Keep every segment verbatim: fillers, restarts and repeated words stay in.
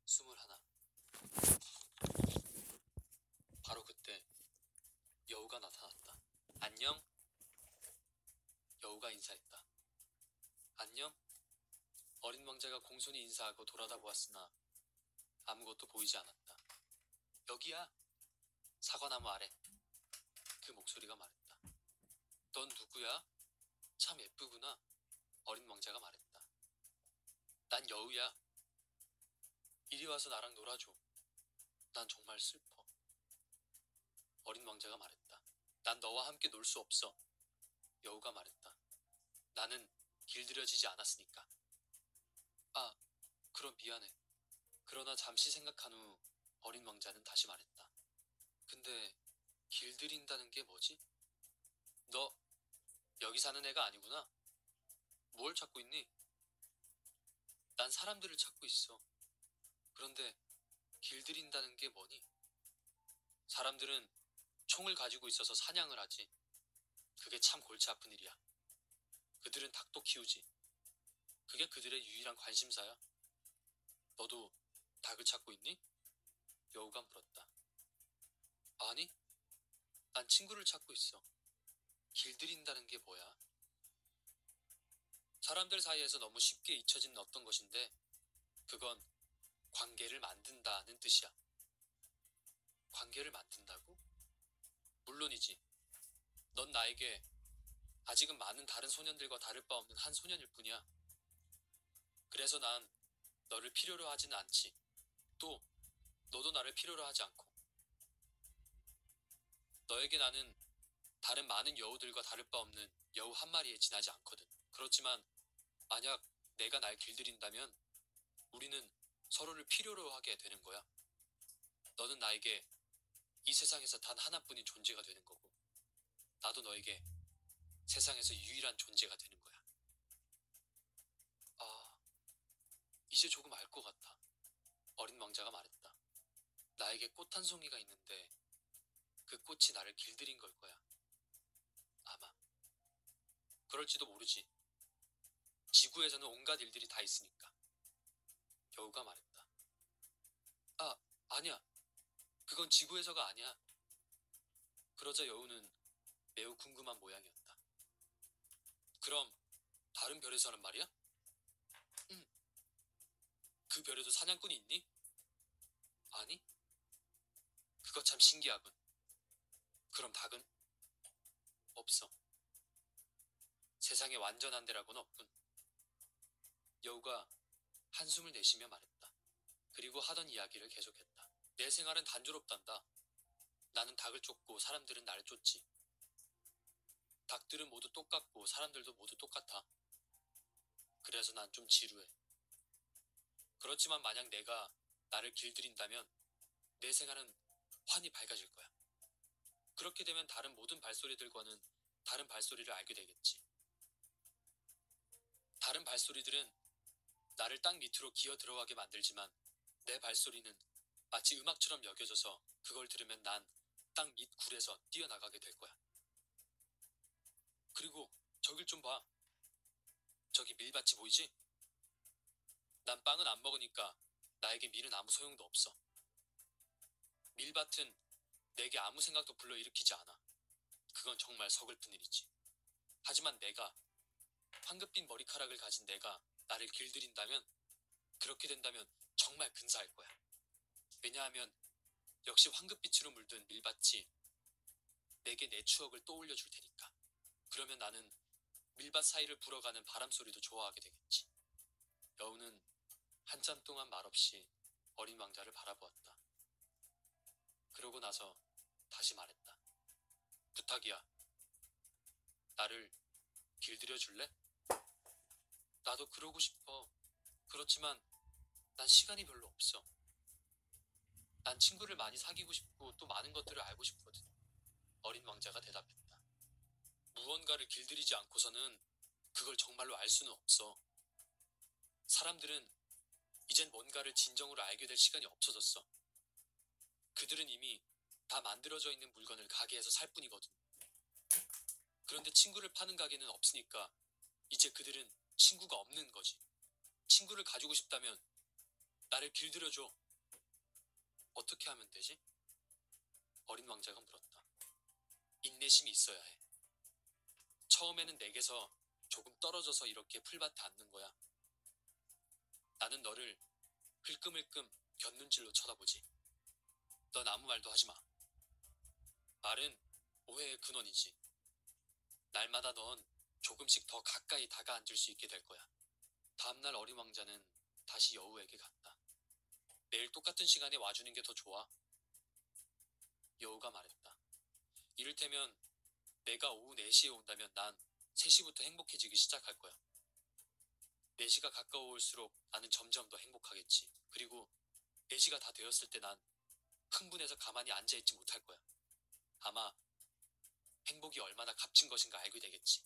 스물하나. 바로 그때 여우가 나타났다. 안녕? 여우가 인사했다. 안녕? 어린 왕자가 공손히 인사하고 돌아다 보았으나 아무것도 보이지 않았다. 여기야. 사과나무 아래. 그 목소리가 말했다. 넌 누구야? 참 예쁘구나. 어린 왕자가 말했다. 난 여우야. 이리 와서 나랑 놀아줘. 난 정말 슬퍼. 어린 왕자가 말했다. 난 너와 함께 놀 수 없어. 여우가 말했다. 나는 길들여지지 않았으니까. 아, 그럼 미안해. 그러나 잠시 생각한 후 어린 왕자는 다시 말했다. 근데 길들인다는 게 뭐지? 너 여기 사는 애가 아니구나. 뭘 찾고 있니? 난 사람들을 찾고 있어. 그런데 길들인다는 게 뭐니? 사람들은 총을 가지고 있어서 사냥을 하지. 그게 참 골치 아픈 일이야. 그들은 닭도 키우지. 그게 그들의 유일한 관심사야. 너도 닭을 찾고 있니? 여우가 물었다. 아니, 난 친구를 찾고 있어. 길들인다는 게 뭐야? 사람들 사이에서 너무 쉽게 잊혀진 어떤 것인데 그건 관계를 만든다는 뜻이야. 관계를 만든다고? 물론이지. 넌 나에게 아직은 많은 다른 소년들과 다를 바 없는 한 소년일 뿐이야. 그래서 난 너를 필요로 하지는 않지. 또 너도 나를 필요로 하지 않고. 너에게 나는 다른 많은 여우들과 다를 바 없는 여우 한 마리에 지나지 않거든. 그렇지만 만약 내가 날 길들인다면 우리는 서로를 필요로 하게 되는 거야. 너는 나에게 이 세상에서 단 하나뿐인 존재가 되는 거고 나도 너에게 세상에서 유일한 존재가 되는 거야. 아, 이제 조금 알 것 같아. 어린 왕자가 말했다. 나에게 꽃 한 송이가 있는데 그 꽃이 나를 길들인 걸 거야. 아마. 그럴지도 모르지. 지구에서는 온갖 일들이 다 있으니까. 여우가 말했다. 아, 아니야. 그건 지구에서가 아니야. 그러자 여우는 매우 궁금한 모양이었다. 그럼 다른 별에서는 말이야? 응. 그 별에도 사냥꾼이 있니? 아니? 그거 참 신기하군. 그럼 닭은? 없어. 세상에 완전한 데라고는 없군. 여우가 한숨을 내쉬며 말했다. 그리고 하던 이야기를 계속했다. 내 생활은 단조롭단다. 나는 닭을 쫓고 사람들은 나를 쫓지. 닭들은 모두 똑같고 사람들도 모두 똑같아. 그래서 난 좀 지루해. 그렇지만 만약 내가 나를 길들인다면 내 생활은 환히 밝아질 거야. 그렇게 되면 다른 모든 발소리들과는 다른 발소리를 알게 되겠지. 다른 발소리들은 나를 땅 밑으로 기어 들어가게 만들지만 내 발소리는 마치 음악처럼 여겨져서 그걸 들으면 난 땅 밑 굴에서 뛰어나가게 될 거야. 그리고 저길 좀 봐. 저기 밀밭이 보이지? 난 빵은 안 먹으니까 나에게 밀은 아무 소용도 없어. 밀밭은 내게 아무 생각도 불러일으키지 않아. 그건 정말 서글픈 일이지. 하지만 내가, 황급빛 머리카락을 가진 내가 나를 길들인다면, 그렇게 된다면 정말 근사할 거야. 왜냐하면 역시 황급빛으로 물든 밀밭이 내게 내 추억을 떠올려 줄 테니까. 그러면 나는 밀밭 사이를 불어가는 바람 소리도 좋아하게 되겠지. 여우는 한참 동안 말없이 어린 왕자를 바라보았다. 그러고 나서 다시 말했다. 부탁이야. 나를 길들여 줄래? 나도 그러고 싶어. 그렇지만 난 시간이 별로 없어. 난 친구를 많이 사귀고 싶고 또 많은 것들을 알고 싶거든. 어린 왕자가 대답했다. 무언가를 길들이지 않고서는 그걸 정말로 알 수는 없어. 사람들은 이젠 뭔가를 진정으로 알게 될 시간이 없어졌어. 그들은 이미 다 만들어져 있는 물건을 가게에서 살 뿐이거든. 그런데 친구를 파는 가게는 없으니까 이제 그들은 친구가 없는 거지. 친구를 가지고 싶다면 나를 길들여줘. 어떻게 하면 되지? 어린 왕자가 물었다. 인내심이 있어야 해. 처음에는 내게서 조금 떨어져서 이렇게 풀밭에 앉는 거야. 나는 너를 흘끔흘끔 곁눈질로 쳐다보지. 넌 아무 말도 하지 마. 말은 오해의 근원이지. 날마다 넌 조금씩 더 가까이 다가앉을 수 있게 될 거야. 다음날 어린 왕자는 다시 여우에게 갔다. 매일 똑같은 시간에 와주는 게 더 좋아. 여우가 말했다. 이를테면 내가 오후 네 시에 온다면 난 세 시부터 행복해지기 시작할 거야. 네 시가 가까워올수록 나는 점점 더 행복하겠지. 그리고 네 시가 다 되었을 때 난 흥분해서 가만히 앉아있지 못할 거야. 아마 행복이 얼마나 값진 것인가 알게 되겠지.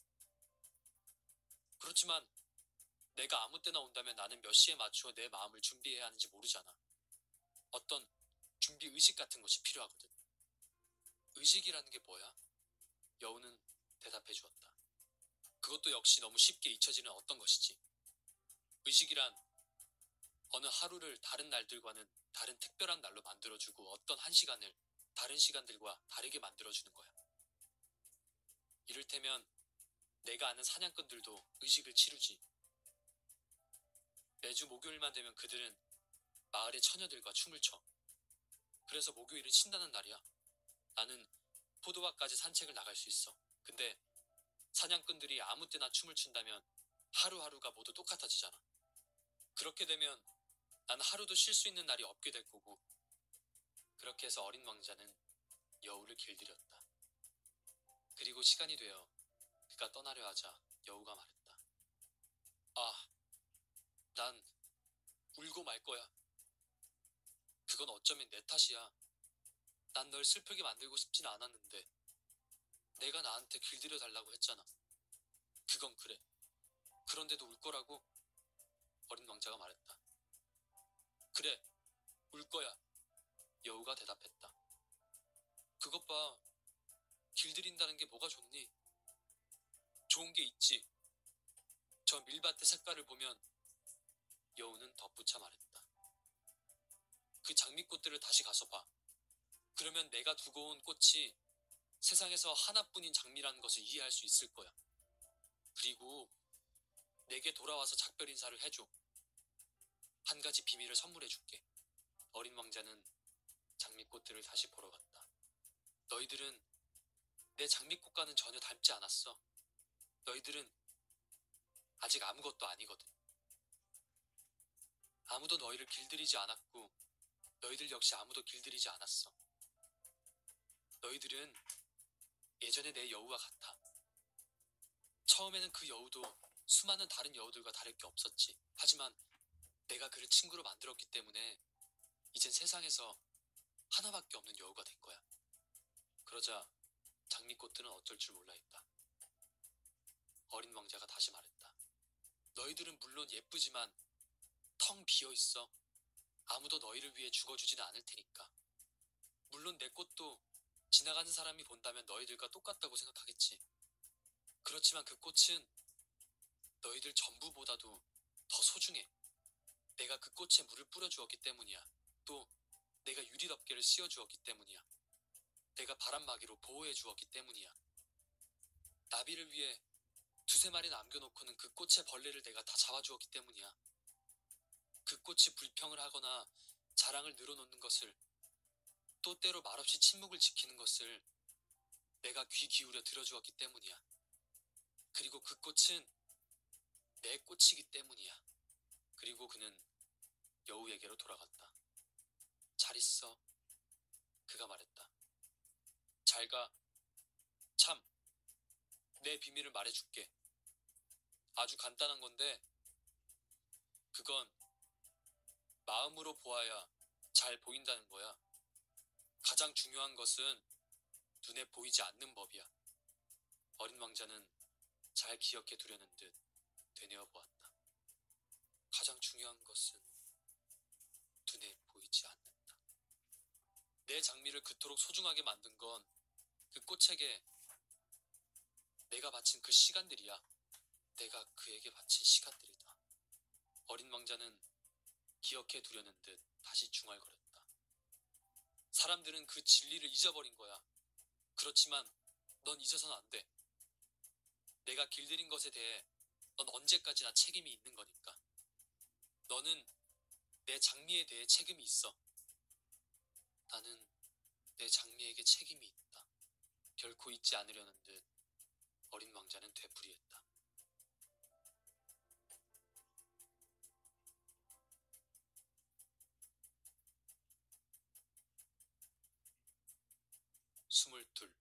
그렇지만 내가 아무 때나 온다면 나는 몇 시에 맞추어 내 마음을 준비해야 하는지 모르잖아. 어떤 준비 의식 같은 것이 필요하거든. 의식이라는 게 뭐야? 여우는 대답해 주었다. 그것도 역시 너무 쉽게 잊혀지는 어떤 것이지. 의식이란 어느 하루를 다른 날들과는 다른 특별한 날로 만들어주고 어떤 한 시간을 다른 시간들과 다르게 만들어주는 거야. 이를테면 내가 아는 사냥꾼들도 의식을 치르지. 매주 목요일만 되면 그들은 마을의 처녀들과 춤을 춰. 그래서 목요일은 신나는 날이야. 나는 포도밭까지 산책을 나갈 수 있어. 근데 사냥꾼들이 아무 때나 춤을 춘다면 하루하루가 모두 똑같아지잖아. 그렇게 되면 난 하루도 쉴 수 있는 날이 없게 될 거고. 그렇게 해서 어린 왕자는 여우를 길들였다. 그리고 시간이 되어 그가 떠나려 하자 여우가 말했다. 아, 난 울고 말 거야. 그건 어쩌면 내 탓이야. 난 널 슬프게 만들고 싶진 않았는데 내가 나한테 길들여 달라고 했잖아. 그건 그래. 그런데도 울 거라고? 어린 왕자가 말했다. 그래, 울 거야. 여우가 대답했다. 그것 봐. 길들인다는 게 뭐가 좋니? 좋은 게 있지. 저 밀밭의 색깔을 보면 여우는 덧붙여 말했다. 그 장미꽃들을 다시 가서 봐. 그러면 내가 두고 온 꽃이 세상에서 하나뿐인 장미라는 것을 이해할 수 있을 거야. 그리고 내게 돌아와서 작별 인사를 해줘. 한 가지 비밀을 선물해 줄게. 어린 왕자는 장미꽃들을 다시 보러 갔다. 너희들은 내 장미꽃과는 전혀 닮지 않았어. 너희들은 아직 아무것도 아니거든. 아무도 너희를 길들이지 않았고 너희들 역시 아무도 길들이지 않았어. 너희들은 예전에 내 여우와 같아. 처음에는 그 여우도 수많은 다른 여우들과 다를 게 없었지. 하지만 내가 그를 친구로 만들었기 때문에 이젠 세상에서 하나밖에 없는 여우가 된 거야. 그러자 장미꽃들은 어쩔 줄 몰라 했다. 어린 왕자가 다시 말했다. 너희들은 물론 예쁘지만 텅 비어있어. 아무도 너희를 위해 죽어주지는 않을 테니까. 물론 내 꽃도 지나가는 사람이 본다면 너희들과 똑같다고 생각하겠지. 그렇지만 그 꽃은 너희들 전부보다도 더 소중해. 내가 그 꽃에 물을 뿌려주었기 때문이야. 또 내가 유리덮개를 씌워주었기 때문이야. 내가 바람막이로 보호해주었기 때문이야. 나비를 위해 두세 마리 남겨놓고는 그 꽃의 벌레를 내가 다 잡아주었기 때문이야. 그 꽃이 불평을 하거나 자랑을 늘어놓는 것을, 또 때로 말없이 침묵을 지키는 것을 내가 귀 기울여 들어주었기 때문이야. 그리고 그 꽃은 내 꽃이기 때문이야. 그리고 그는 여우에게로 돌아갔다. 잘 있어. 그가 말했다. 잘 가. 참, 내 비밀을 말해줄게. 아주 간단한 건데 그건 마음으로 보아야 잘 보인다는 거야. 가장 중요한 것은 눈에 보이지 않는 법이야. 어린 왕자는 잘 기억해 두려는 듯 되뇌어 보았다. 가장 중요한 것은 눈에 보이지 않는다. 내 장미를 그토록 소중하게 만든 건 그 꽃에게 내가 바친 그 시간들이야. 내가 그에게 바친 시간들이다. 어린 왕자는 기억해 두려는 듯 다시 중얼거렸다. 사람들은 그 진리를 잊어버린 거야. 그렇지만 넌 잊어서는 안 돼. 내가 길들인 것에 대해 넌 언제까지나 책임이 있는 거니까. 너는 내 장미에 대해 책임이 있어. 나는 내 장미에게 책임이 있다. 결코 잊지 않으려는 듯 어린 왕자는 되풀이했다. 스물둘.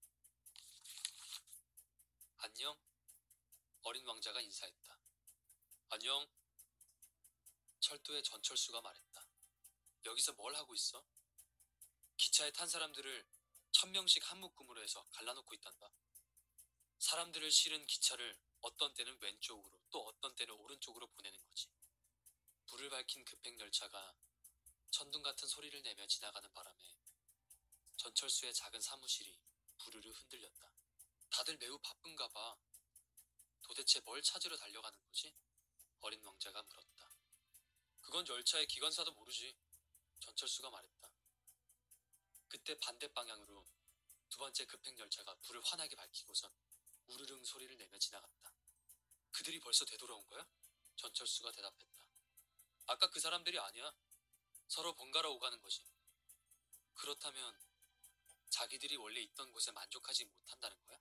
안녕? 어린 왕자가 인사했다. 안녕? 철도의 전철수가 말했다. 여기서 뭘 하고 있어? 기차에 탄 사람들을 천 명씩 한 묶음으로 해서 갈라놓고 있단다. 사람들을 실은 기차를 어떤 때는 왼쪽으로 또 어떤 때는 오른쪽으로 보내는 거지. 불을 밝힌 급행열차가 천둥 같은 소리를 내며 지나가는 바람에 전철수의 작은 사무실이 부르르 흔들렸다. 다들 매우 바쁜가 봐. 도대체 뭘 찾으러 달려가는 거지? 어린 왕자가 물었다. 그건 열차의 기관사도 모르지. 전철수가 말했다. 그때 반대 방향으로 두 번째 급행열차가 불을 환하게 밝히고선 우르릉 소리를 내며 지나갔다. 그들이 벌써 되돌아온 거야? 전철수가 대답했다. 아까 그 사람들이 아니야. 서로 번갈아 오가는 거지. 그렇다면 자기들이 원래 있던 곳에 만족하지 못한다는 거야?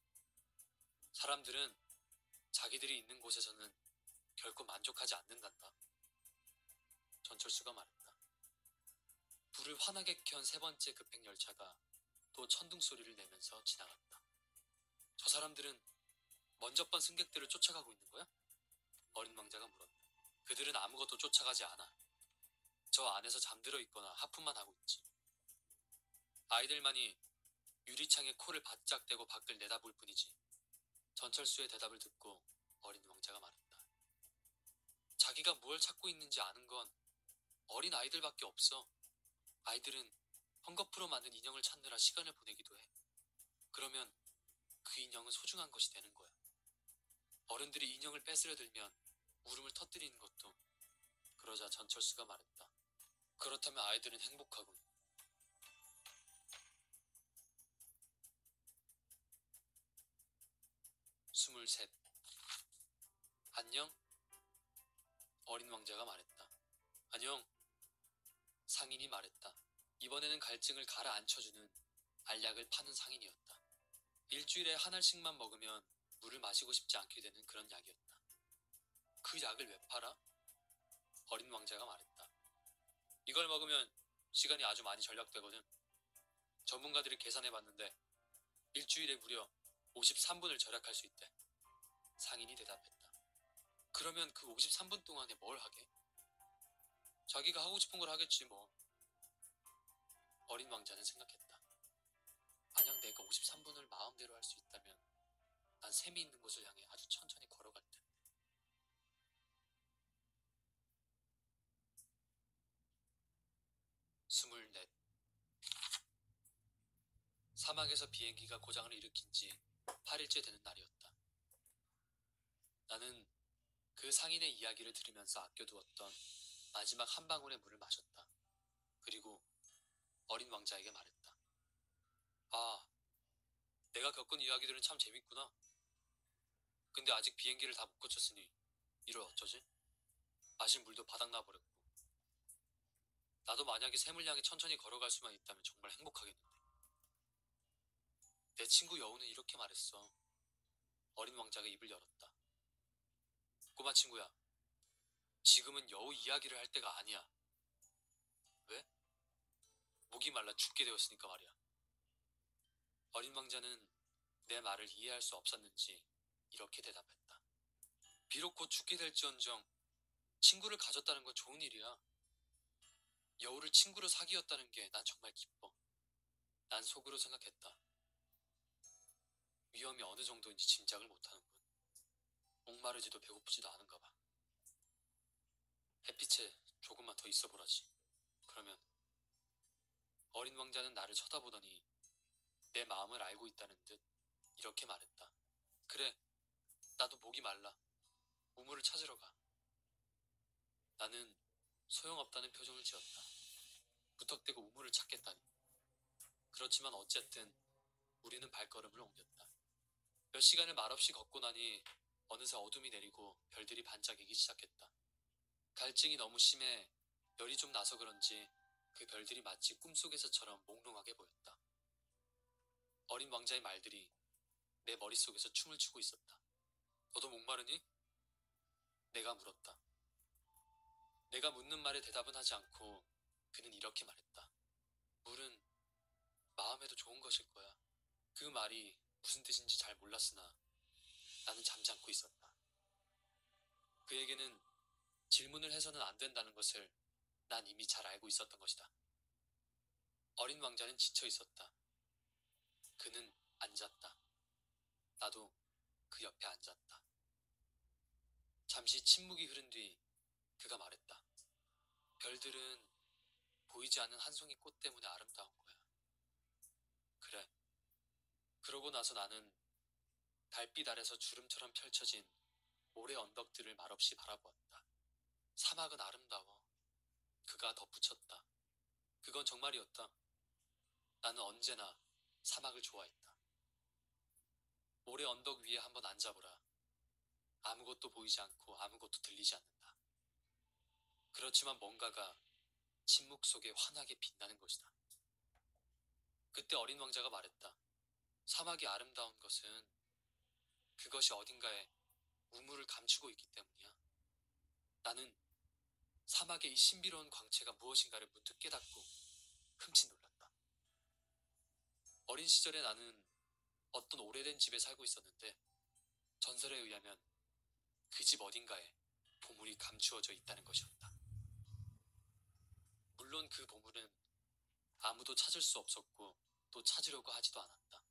사람들은 자기들이 있는 곳에서는 결코 만족하지 않는단다. 전철수가 말했다. 불을 환하게 켠 세 번째 급행열차가 또 천둥 소리를 내면서 지나갔다. 저 사람들은 먼저 번 승객들을 쫓아가고 있는 거야? 어린 왕자가 물었다. 그들은 아무것도 쫓아가지 않아. 저 안에서 잠들어 있거나 하품만 하고 있지. 아이들만이 유리창에 코를 바짝 대고 밖을 내다볼 뿐이지. 전철수의 대답을 듣고 어린 왕자가 말했다. 자기가 뭘 찾고 있는지 아는 건 어린 아이들밖에 없어. 아이들은 헝겊으로 만든 인형을 찾느라 시간을 보내기도 해. 그러면 그 인형은 소중한 것이 되는 거야. 어른들이 인형을 뺏으려 들면 울음을 터뜨리는 것도. 그러자 전철수가 말했다. 그렇다면 아이들은 행복하군. 스물셋. 안녕? 어린 왕자가 말했다. 안녕? 상인이 말했다. 이번에는 갈증을 가라앉혀주는 알약을 파는 상인이었다. 일주일에 한 알씩만 먹으면 물을 마시고 싶지 않게 되는 그런 약이었다. 그 약을 왜 팔아? 어린 왕자가 말했다. 이걸 먹으면 시간이 아주 많이 절약되거든. 전문가들이 계산해봤는데 일주일에 무려 오십삼 분을 절약할 수 있대. 상인이 대답했다. 그러면 그 오십삼 분 동안에 뭘 하게? 자기가 하고 싶은 걸 하겠지 뭐. 어린 왕자는 생각했다. 만약 내가 오십삼 분을 마음대로 할 수 있다면 난 샘이 있는 곳을 향해 아주 천천히 걸어갈 듯. 스물넷. 사막에서 비행기가 고장을 일으킨 지 팔 일째 되는 날이었다. 나는 그 상인의 이야기를 들으면서 아껴두었던 마지막 한 방울의 물을 마셨다. 그리고 어린 왕자에게 말했다. 아, 내가 겪은 이야기들은 참 재밌구나. 근데 아직 비행기를 다 못 고쳤으니 이를 어쩌지? 마실 물도 바닥나버렸고. 나도 만약에 샘을 향해 천천히 걸어갈 수만 있다면 정말 행복하겠는데. 내 친구 여우는 이렇게 말했어. 어린 왕자가 입을 열었다. 꼬마 친구야, 지금은 여우 이야기를 할 때가 아니야. 왜? 목이 말라 죽게 되었으니까 말이야. 어린 왕자는 내 말을 이해할 수 없었는지 이렇게 대답했다. 비록 곧 죽게 될지언정 친구를 가졌다는 건 좋은 일이야. 여우를 친구로 사귀었다는 게 난 정말 기뻐. 난 속으로 생각했다. 위험이 어느 정도인지 짐작을 못하는군. 목마르지도 배고프지도 않은가 봐. 햇빛에 조금만 더 있어 보라지. 그러면. 어린 왕자는 나를 쳐다보더니 내 마음을 알고 있다는 듯 이렇게 말했다. 그래, 나도 목이 말라. 우물을 찾으러 가. 나는 소용없다는 표정을 지었다. 무턱대고 우물을 찾겠다니. 그렇지만 어쨌든 우리는 발걸음을 옮겼다. 몇 시간을 말없이 걷고 나니 어느새 어둠이 내리고 별들이 반짝이기 시작했다. 갈증이 너무 심해 열이 좀 나서 그런지 그 별들이 마치 꿈속에서처럼 몽롱하게 보였다. 어린 왕자의 말들이 내 머릿속에서 춤을 추고 있었다. 너도 목마르니? 내가 물었다. 내가 묻는 말에 대답은 하지 않고 그는 이렇게 말했다. 물은 마음에도 좋은 것일 거야. 그 말이 무슨 뜻인지 잘 몰랐으나 나는 잠잠고 있었다. 그에게는 질문을 해서는 안 된다는 것을 난 이미 잘 알고 있었던 것이다. 어린 왕자는 지쳐 있었다. 그는 앉았다. 나도 그 옆에 앉았다. 잠시 침묵이 흐른 뒤 그가 말했다. 별들은 보이지 않는 한 송이 꽃 때문에 아름다운 거야. 그래. 그러고 나서 나는 달빛 아래서 주름처럼 펼쳐진 모래 언덕들을 말없이 바라보았다. 사막은 아름다워. 그가 덧붙였다. 그건 정말이었다. 나는 언제나 사막을 좋아했다. 모래 언덕 위에 한번 앉아보라. 아무것도 보이지 않고 아무것도 들리지 않는다. 그렇지만 뭔가가 침묵 속에 환하게 빛나는 것이다. 그때 어린 왕자가 말했다. 사막이 아름다운 것은 그것이 어딘가에 우물을 감추고 있기 때문이야. 나는 사막의 이 신비로운 광채가 무엇인가를 문득 깨닫고 흠칫 놀랐다. 어린 시절에 나는 어떤 오래된 집에 살고 있었는데 전설에 의하면 그 집 어딘가에 보물이 감추어져 있다는 것이었다. 물론 그 보물은 아무도 찾을 수 없었고 또 찾으려고 하지도 않았다.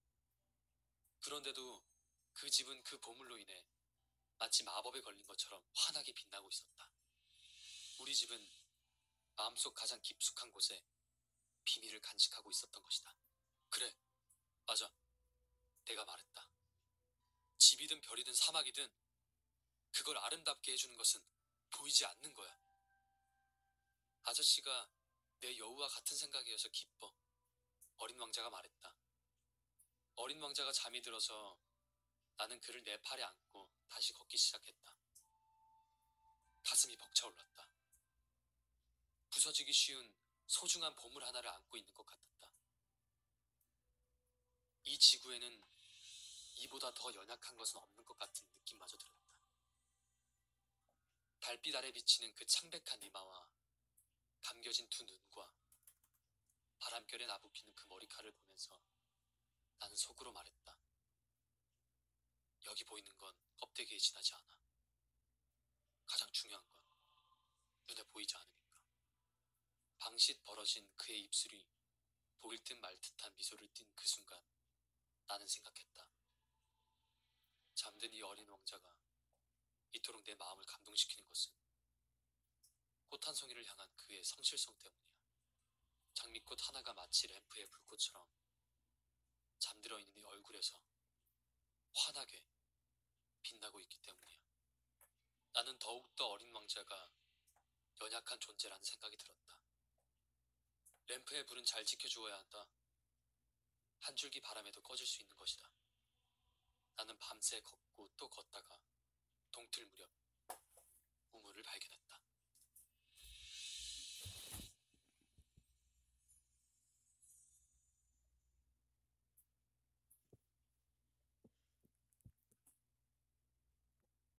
그런데도 그 집은 그 보물로 인해 마치 마법에 걸린 것처럼 환하게 빛나고 있었다. 우리 집은 마음속 가장 깊숙한 곳에 비밀을 간직하고 있었던 것이다. 그래, 맞아. 내가 말했다. 집이든 별이든 사막이든 그걸 아름답게 해주는 것은 보이지 않는 거야. 아저씨가 내 여우와 같은 생각이어서 기뻐. 어린 왕자가 말했다. 어린 왕자가 잠이 들어서 나는 그를 내 팔에 안고 다시 걷기 시작했다. 가슴이 벅차올랐다. 부서지기 쉬운 소중한 보물 하나를 안고 있는 것 같았다. 이 지구에는 이보다 더 연약한 것은 없는 것 같은 느낌마저 들었다. 달빛 아래 비치는 그 창백한 이마와 감겨진 두 눈과 바람결에 나부끼는 그 머리카락을 보면서 나는 속으로 말했다. 여기 보이는 건 껍데기에 지나지 않아. 가장 중요한 건 눈에 보이지 않으니까. 방싯 벌어진 그의 입술이 보일 듯 말 듯한 미소를 띤 그 순간 나는 생각했다. 잠든 이 어린 왕자가 이토록 내 마음을 감동시키는 것은 꽃 한 송이를 향한 그의 성실성 때문이야. 장미꽃 하나가 마치 램프의 불꽃처럼 잠들어 있는 이 얼굴에서 환하게 빛나고 있기 때문이야. 나는 더욱더 어린 왕자가 연약한 존재라는 생각이 들었다. 램프의 불은 잘 지켜주어야 한다. 한 줄기 바람에도 꺼질 수 있는 것이다. 나는 밤새 걷고 또 걷다가 동틀 무렵 우물을 발견했다.